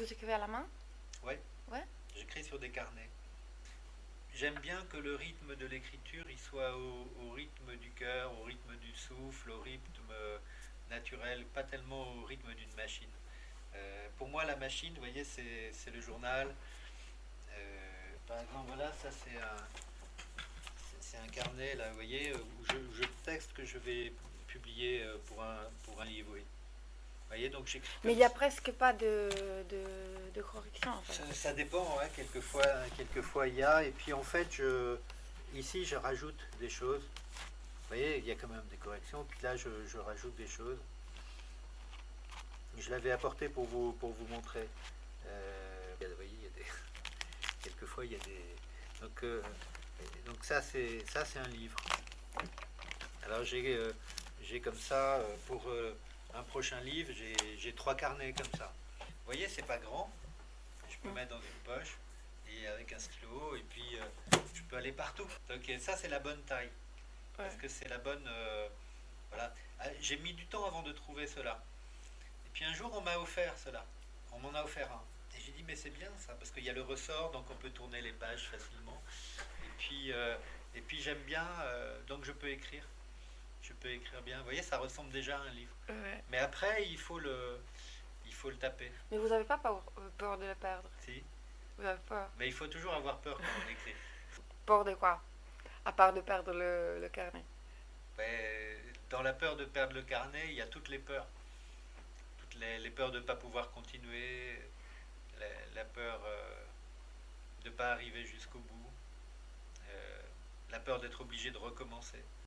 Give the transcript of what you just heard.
Vous écrivez à la main? Ouais, Ouais. j'écris sur des carnets. J'aime bien que le rythme de l'écriture il soit au rythme du cœur, au rythme du souffle, au rythme naturel, pas tellement au rythme d'une machine. Pour moi, la machine, vous voyez, c'est le journal. Par exemple, voilà, ça c'est un carnet, là, vous voyez, où je texte que je vais publier pour un livre, oui. Vous voyez, donc j'écris Mais comme il n'y a ça. presque pas de correction en fait. Ça dépend, ouais, quelquefois il y a, et puis en fait, ici, je rajoute des choses. Vous voyez, il y a quand même des corrections, puis là, je rajoute des choses. Je l'avais apporté pour vous montrer. Vous voyez, il y a des, quelquefois, il y a des. Donc, donc ça c'est un livre. Alors j'ai comme ça, pour un prochain livre, j'ai trois carnets comme ça. Vous voyez, c'est pas grand. Je peux Mm. mettre dans une poche et avec un stylo, et puis je peux aller partout. Donc ça c'est la bonne taille parce Ouais. que c'est la bonne. Voilà. J'ai mis du temps avant de trouver cela. Et puis un jour on m'a offert cela. On m'en a offert un. Et j'ai dit mais c'est bien ça parce qu'il y a le ressort donc on peut tourner les pages facilement. Et puis j'aime bien donc je peux écrire. Je peux écrire bien. Vous voyez, ça ressemble déjà à un livre. Ouais. Mais après, il faut le taper. Mais vous n'avez pas peur de le perdre? Si. Vous avez peur? Mais il faut toujours avoir peur quand on écrit. Peur de quoi? À part de perdre le carnet. Mais dans la peur de perdre le carnet, il y a toutes les peurs. Toutes les peurs de ne pas pouvoir continuer, la peur de ne pas arriver jusqu'au bout, la peur d'être obligé de recommencer.